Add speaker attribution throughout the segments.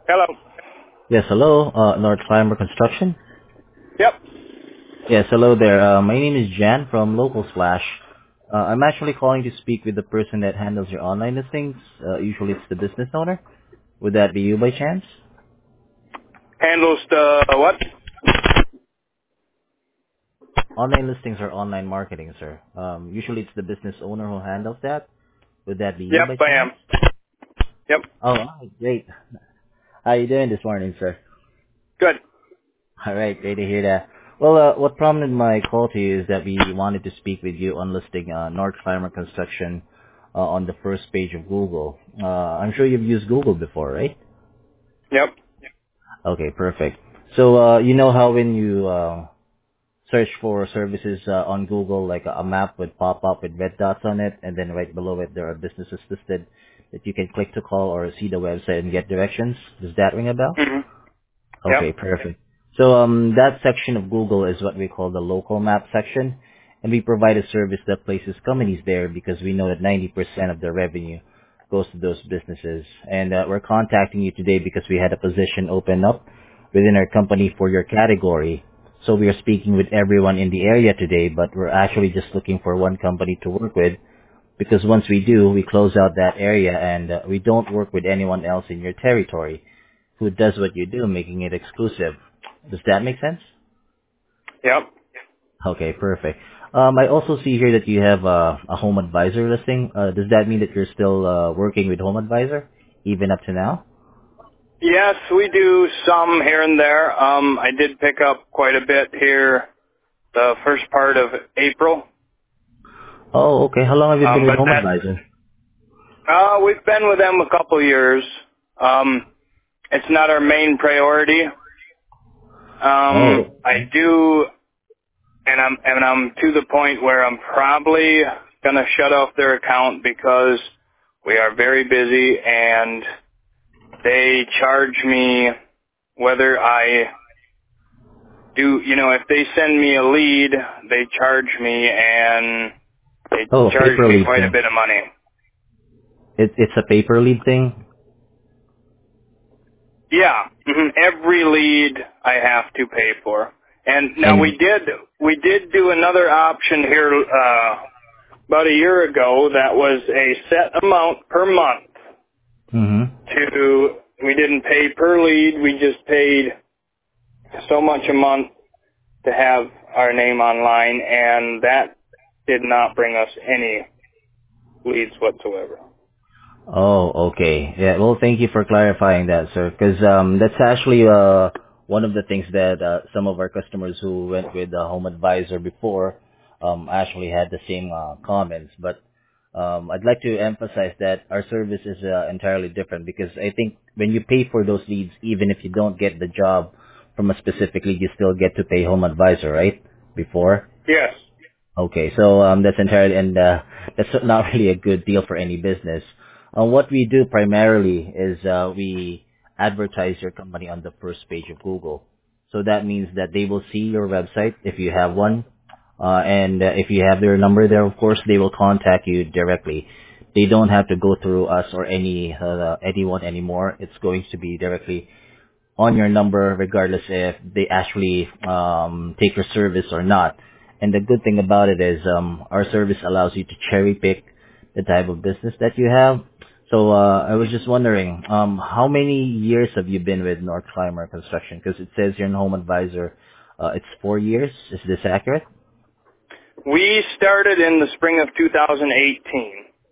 Speaker 1: Hello.
Speaker 2: Yes, hello, North Climber Construction.
Speaker 1: Yep.
Speaker 2: Yes, hello there. My name is Jan from Local Slash. I'm actually calling to speak with the person that handles your online listings. Usually it's the business owner. Would that be you by chance?
Speaker 1: Handles the what?
Speaker 2: Online listings are online marketing, sir. Usually it's the business owner who handles that. Would that be you
Speaker 1: Yep,
Speaker 2: by
Speaker 1: I
Speaker 2: chance?
Speaker 1: am. Yep.
Speaker 2: Oh, all right, great. How you doing this morning, sir?
Speaker 1: Good.
Speaker 2: All right, great to hear that. Well, what prompted my call to you is that we wanted to speak with you on listing North Climber Construction on the first page of Google. I'm sure you've used Google before, right?
Speaker 1: Yep.
Speaker 2: Okay, perfect. So you know how when you search for services on Google, like a map would pop up with red dots on it, and then right below it there are businesses listed that you can click to call or see the website and get directions. Does that ring a bell?
Speaker 1: Mhm. Yep.
Speaker 2: Okay, perfect. So that section of Google is what we call the local map section, and we provide a service that places companies there because we know that 90% of their revenue goes to those businesses. And we're contacting you today because we had a position open up within our company for your category. So we are speaking with everyone in the area today, but we're actually just looking for one company to work with because once we do, we close out that area and we don't work with anyone else in your territory who does what you do, making it exclusive. Does that make sense?
Speaker 1: Yep.
Speaker 2: Okay, perfect. I also see here that you have a Home Advisor listing. Does that mean that you're still working with Home Advisor, even up to now?
Speaker 1: Yes, we do some here and there. I did pick up quite a bit here the first part of April.
Speaker 2: Oh, okay. How long have you been with
Speaker 1: But
Speaker 2: Home
Speaker 1: that
Speaker 2: Advisor?
Speaker 1: we've been with them a couple years. It's not our main priority.
Speaker 2: Oh,
Speaker 1: I do, and I'm to the point where I'm probably gonna shut off their account because we are very busy and they charge me whether I do, if they send me a lead, they charge me and they
Speaker 2: oh,
Speaker 1: charge
Speaker 2: paper
Speaker 1: me
Speaker 2: lead
Speaker 1: quite a
Speaker 2: thing.
Speaker 1: bit of money.
Speaker 2: It's a paper lead thing.
Speaker 1: Yeah, every lead I have to pay for. And now
Speaker 2: And
Speaker 1: we did do another option here about a year ago that was a set amount per month
Speaker 2: mm-hmm.
Speaker 1: we didn't pay per lead, we just paid so much a month to have our name online, and that did not bring us any leads whatsoever.
Speaker 2: Oh, okay. Yeah, well, thank you for clarifying that, sir, because that's actually one of the things that some of our customers who went with the Home Advisor before actually had the same comments. But I'd like to emphasize that our service is entirely different because I think when you pay for those leads, even if you don't get the job from a specific lead, you still get to pay Home Advisor, right? Before.
Speaker 1: Yes.
Speaker 2: Okay, so that's entirely, and that's not really a good deal for any business. What we do primarily is we advertise your company on the first page of Google. So that means that they will see your website if you have one, and if you have their number there, of course, they will contact you directly. They don't have to go through us or anyone anymore. It's going to be directly on your number regardless if they actually take your service or not. And the good thing about it is our service allows you to cherry pick the type of business that you have. So I was just wondering, how many years have you been with North Climber Construction? Because it says you're in Home Advisor. It's 4 years. Is this accurate?
Speaker 1: We started in the spring of 2018,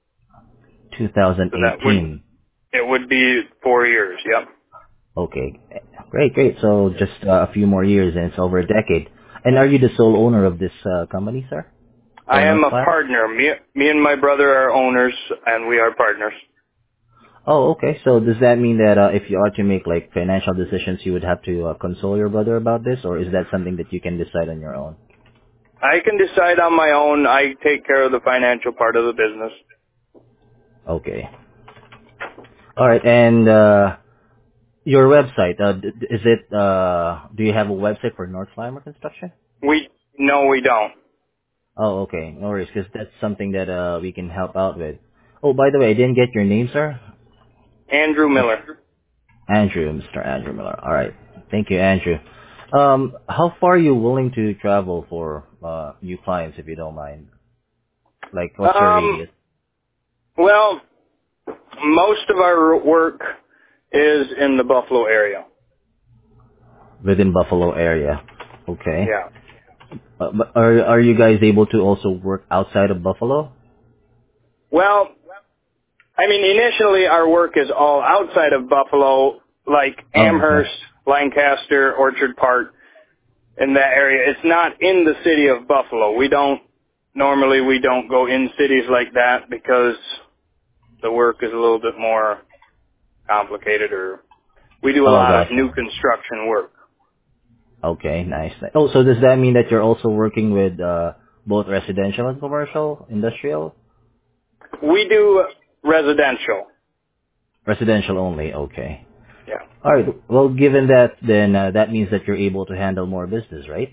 Speaker 1: so that would
Speaker 2: 2018.
Speaker 1: it would be 4 years. Yep.
Speaker 2: Okay. Great, great. So just a few more years and it's over a decade. And are you the sole owner of this company, sir?
Speaker 1: I
Speaker 2: For
Speaker 1: am
Speaker 2: North
Speaker 1: a
Speaker 2: Climber?
Speaker 1: partner. Me and my brother are owners, and we are partners.
Speaker 2: Oh, okay. So does that mean that if you are to make like financial decisions, you would have to console your brother about this, or is that something that you can decide on your own?
Speaker 1: I can decide on my own. I take care of the financial part of the business.
Speaker 2: Okay. All right. And your website, is it? Do you have a website for North Climber Construction?
Speaker 1: No, we don't.
Speaker 2: Oh, okay. No worries, because that's something that we can help out with. Oh, by the way, I didn't get your name, sir.
Speaker 1: Andrew
Speaker 2: Uh,
Speaker 1: Miller.
Speaker 2: Andrew, Mr. Andrew Miller. All right. Thank you, Andrew. How far are you willing to travel for new clients, if you don't mind? Like, what's your
Speaker 1: Um,
Speaker 2: radius
Speaker 1: well, most of our work is in the Buffalo area.
Speaker 2: within Buffalo area? Okay.
Speaker 1: Yeah.
Speaker 2: But are you guys able to also work outside of Buffalo?
Speaker 1: Well, I mean, initially our work is all outside of Buffalo, like
Speaker 2: Oh, okay.
Speaker 1: Amherst, Lancaster, Orchard Park, in that area. It's not in the city of Buffalo. Normally we don't go in cities like that because the work is a little bit more complicated, or we do a
Speaker 2: Oh,
Speaker 1: lot of new
Speaker 2: gotcha.
Speaker 1: construction work.
Speaker 2: Okay, nice. Oh, so does that mean that you're also working with both residential and commercial, industrial?
Speaker 1: We do residential.
Speaker 2: Residential only. Okay.
Speaker 1: Yeah.
Speaker 2: All right. Well, given that, then that means that you're able to handle more business, right?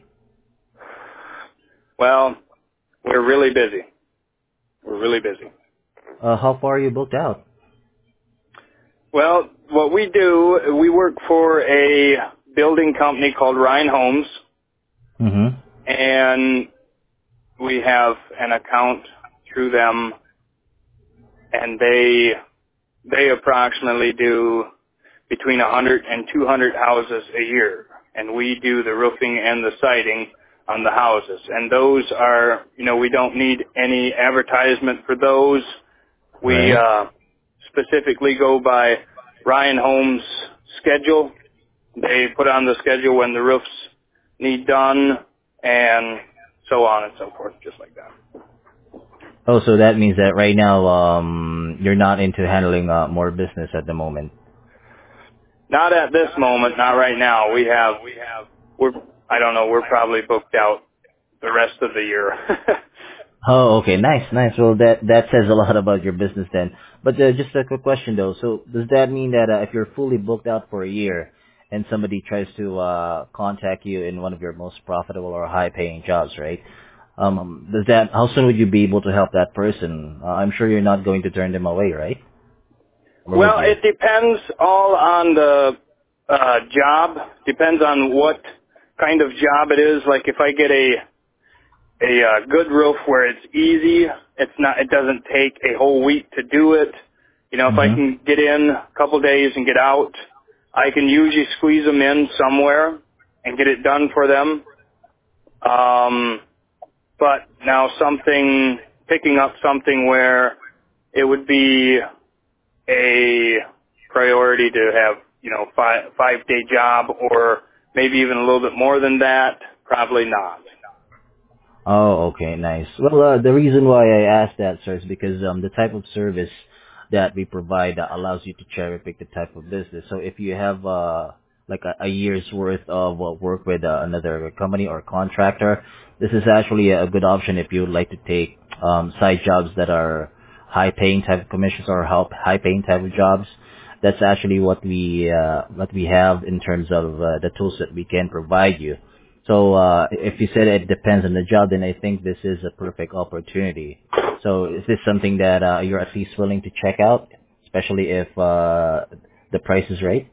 Speaker 1: Well, we're really busy. We're really busy.
Speaker 2: How far are you booked out?
Speaker 1: Well, what we do, we work for a building company called Ryan Homes,
Speaker 2: Mm-hmm.
Speaker 1: and we have an account through them, and they approximately do between 100 and 200 houses a year, and we do the roofing and the siding on the houses. And those are, we don't need any advertisement for those. We
Speaker 2: Right.
Speaker 1: specifically go by Ryan Homes' schedule. They put on the schedule when the roofs need done, and so on and so forth, just like that.
Speaker 2: Oh, so that means that right now, you're not into handling more business at the moment.
Speaker 1: Not at this moment, not right now. We're, I don't know, we're probably booked out the rest of the year.
Speaker 2: Oh, okay. Nice, nice. Well, that says a lot about your business then. But just a quick question though. So does that mean that if you're fully booked out for a year and somebody tries to contact you in one of your most profitable or high-paying jobs, right? How soon would you be able to help that person? I'm sure you're not going to turn them away, right? Or would
Speaker 1: Well,
Speaker 2: you?
Speaker 1: it depends all on the job. Depends on what kind of job it is. Like if I get a good roof where it's easy, it doesn't take a whole week to do it. If I
Speaker 2: Mm-hmm.
Speaker 1: can get in a couple days and get out, I can usually squeeze them in somewhere and get it done for them. But now picking up something where it would be a priority to have, 5-day job, or maybe even a little bit more than that, probably not.
Speaker 2: Oh, okay, nice. Well, the reason why I asked that, sir, is because the type of service that we provide allows you to cherry pick the type of business. So if you have like a year's worth of work with another company or contractor, this is actually a good option if you would like to take side jobs that are high paying type of commissions or high paying type of jobs. That's actually what we have in terms of the tools that we can provide you. So if you said it depends on the job, then I think this is a perfect opportunity. So is this something that you're at least willing to check out, especially if the price is right?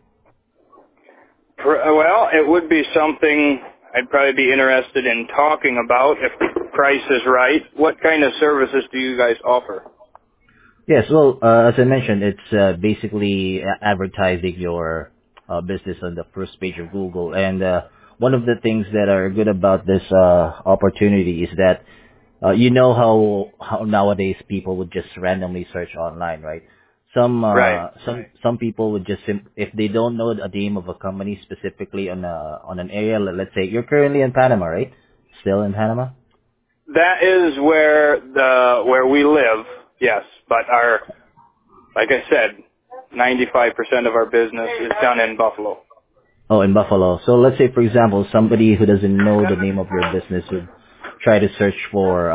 Speaker 1: Well, it would be something I'd probably be interested in talking about if the price is right. What kind of services do you guys offer?
Speaker 2: Yes, well, as I mentioned, it's basically advertising your business on the first page of Google. And one of the things that are good about this opportunity is that you know how nowadays people would just randomly search online, right?
Speaker 1: Right.
Speaker 2: Some people would just if they don't know the name of a company specifically on an area. Let's say you're currently in Panama, right? Still in Panama?
Speaker 1: That is where we live, yes. But like I said, 95% of our business is done in Buffalo.
Speaker 2: Oh, in Buffalo. So let's say, for example, somebody who doesn't know the name of your business would try to search for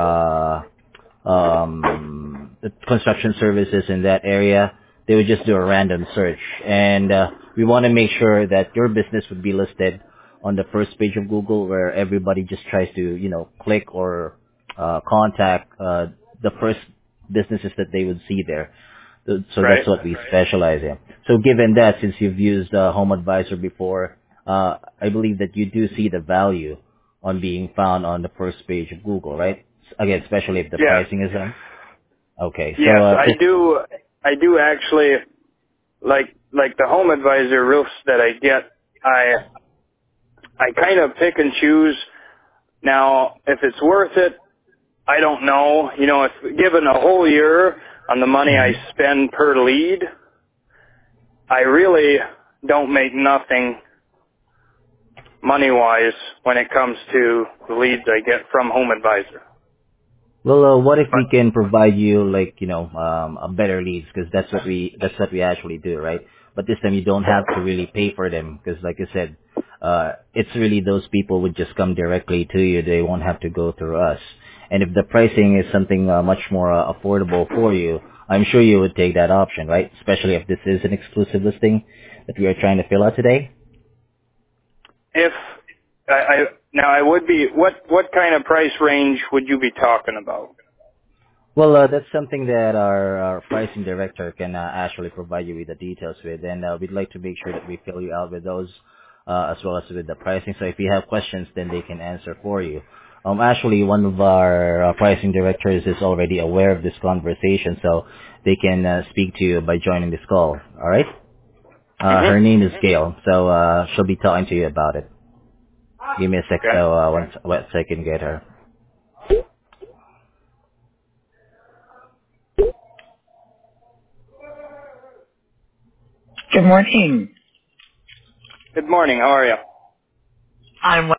Speaker 2: the construction services in that area. They would just do a random search, and we want to make sure that your business would be listed on the first page of Google, where everybody just tries to, click or contact the first businesses that they would see there. So
Speaker 1: Right.
Speaker 2: that's what we specialize in. So given that, since you've used Home Advisor before, I believe that you do see the value on being found on the first page of Google, right? Again, especially if the
Speaker 1: Yes.
Speaker 2: pricing is on. Okay, so
Speaker 1: Yes, I
Speaker 2: just
Speaker 1: do. I do actually like the Home Advisor roofs that I get. I kind of pick and choose. Now, if it's worth it, I don't know. You know, if given a whole year on the money I
Speaker 2: mhm.
Speaker 1: spend per lead, I really don't make nothing money-wise when it comes to the leads I get from Home Advisor.
Speaker 2: Well, what if
Speaker 1: But
Speaker 2: we can provide you like a better leads because that's what we actually do, right? But this time you don't have to really pay for them because, like I said, it's really those people would just come directly to you. They won't have to go through us. And if the pricing is something much more affordable for you, I'm sure you would take that option, right? Especially if this is an exclusive listing that we are trying to fill out today.
Speaker 1: if now I would be, what kind of price range would you be talking about?
Speaker 2: Well, that's something that our pricing director can actually provide you with the details with, and we'd like to make sure that we fill you out with those as well as with the pricing. So if you have questions, then they can answer for you. Actually, one of our pricing directors is already aware of this conversation, so they can speak to you by joining this call. All right?
Speaker 1: Hmm.
Speaker 2: Her name is Gail, so she'll be talking to you about it. Give me a sec,
Speaker 1: Okay.
Speaker 2: so once I can get her.
Speaker 3: Good morning.
Speaker 1: Good morning. How are you?
Speaker 3: I'm